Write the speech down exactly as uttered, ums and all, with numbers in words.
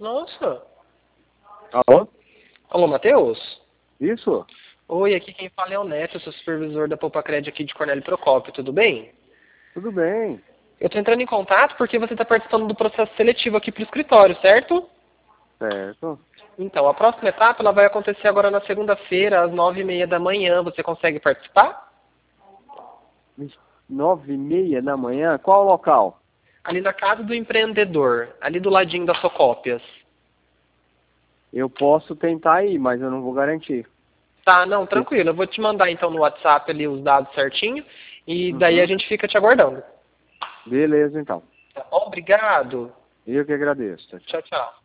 Nossa. Alô? Alô, Matheus? Isso? Oi, aqui quem fala é o Neto, sou supervisor da Poupa Crédito aqui de Cornélio Procópio, tudo bem? Tudo bem. Eu tô entrando em contato porque você está participando do processo seletivo aqui pro escritório, certo? Certo. Então, a próxima etapa ela vai acontecer agora na segunda-feira, às nove e meia da manhã. Você consegue participar? Nove e meia da manhã? Qual o local? Ali na Casa do Empreendedor, ali do ladinho das Socópias. Eu posso tentar ir, mas eu não vou garantir. Tá, não, tranquilo. Eu vou te mandar então no WhatsApp ali os dados certinho e daí a Uhum. gente fica te aguardando. Beleza, então. Tá bom? Obrigado. Eu que agradeço. Tchau, tchau.